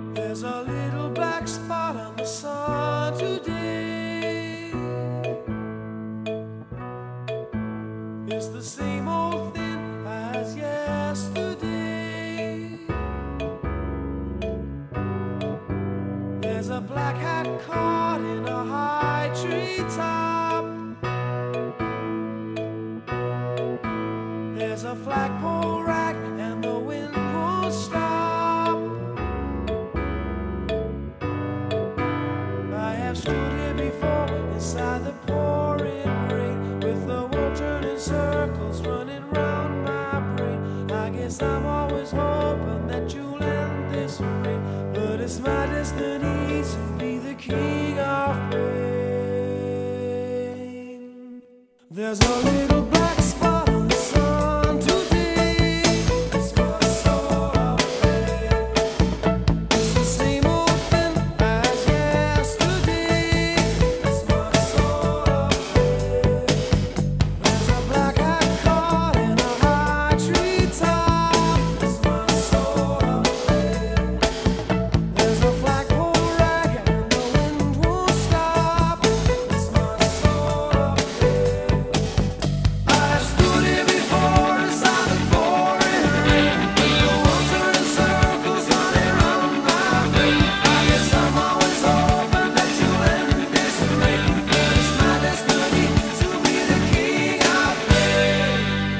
There's a little black spot on the sun today. It's the same old thing as yesterday. There's a black hat caught in a high tree top. There's a flagpole rack and the wind won't stop. I have stood here before inside the pouring rain, with the world turning circles running round my brain. I guess I'm always hoping that you'll end this way, but it's my destiny to be the king of pain. There's a little black spot on the sun today. It's my soul of pain. It's the same old thing as yesterday. It's my soul of pain. There's a black hat caught in a high tree top. It's my soul of pain. There's a flagpole rag and the wind won't stop. It's my soul of pain. I stood here before inside the pouring rain, with the world turning circles running round my brain. I guess I'm always hoping that you'll end this rain, but it's my destiny to be the king of pain.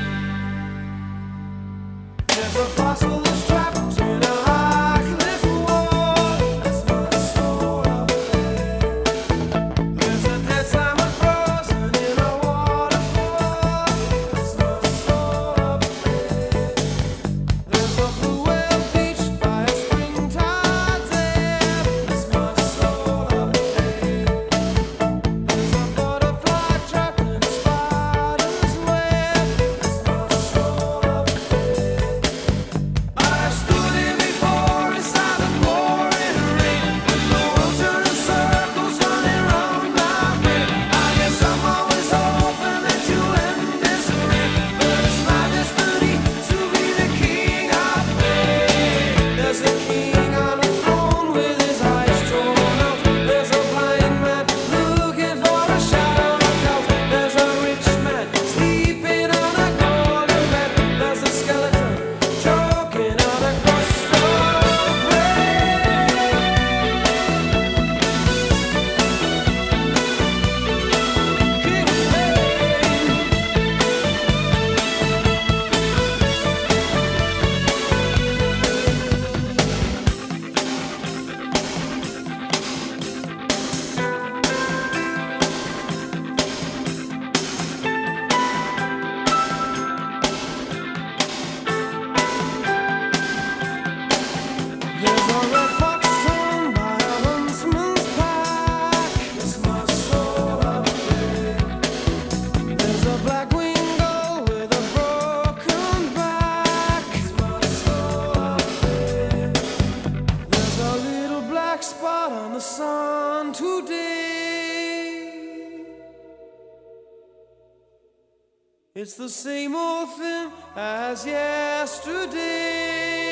There's a fossil that's trapped in a high cliff wall. That's my soul of pain. There's a dead salmon frozen in a waterfall. That's my soul of pain. There's a blue whale beached by a springtide ebb. That's my soul of pain. There's a butterfly trapped in a spider's web. That's my soul of pain. I stood here before inside the pouring rain, with the world turning circles running round my brain. I guess I'm always hoping that you'll end this rain, but it's my destiny to be the king of pain. There's a king on a throne with his eyes drawn out. There's a blind man looking for a shadow of doubt. There's a rich man sleeping on a golden bed. There's a skeleton choking on a crust of bread. King of pain. There's a red fox torn by a huntsman's pack. It's my soul of pain. There's a black winged gull with a broken back. It's my soul of pain. There's a little black spot on the sun today. It's the same old thing as yesterday.